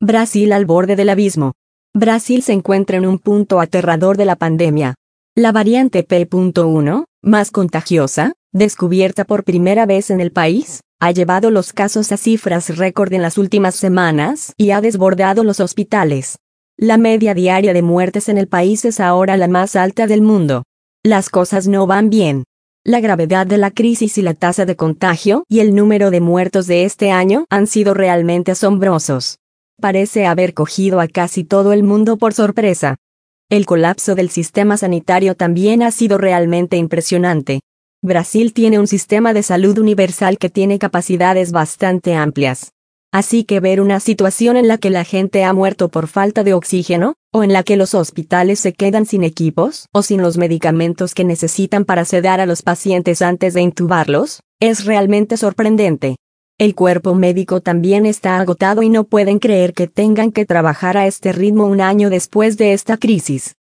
Brasil al borde del abismo. Brasil se encuentra en un punto aterrador de la pandemia. La variante P.1, más contagiosa, descubierta por primera vez en el país, ha llevado los casos a cifras récord en las últimas semanas y ha desbordado los hospitales. La media diaria de muertes en el país es ahora la más alta del mundo. Las cosas no van bien. La gravedad de la crisis y la tasa de contagio y el número de muertos de este año han sido realmente asombrosos. Parece haber cogido a casi todo el mundo por sorpresa. El colapso del sistema sanitario también ha sido realmente impresionante. Brasil tiene un sistema de salud universal que tiene capacidades bastante amplias. Así que ver una situación en la que la gente ha muerto por falta de oxígeno, o en la que los hospitales se quedan sin equipos o sin los medicamentos que necesitan para sedar a los pacientes antes de intubarlos, es realmente sorprendente. El cuerpo médico también está agotado y no pueden creer que tengan que trabajar a este ritmo un año después de esta crisis.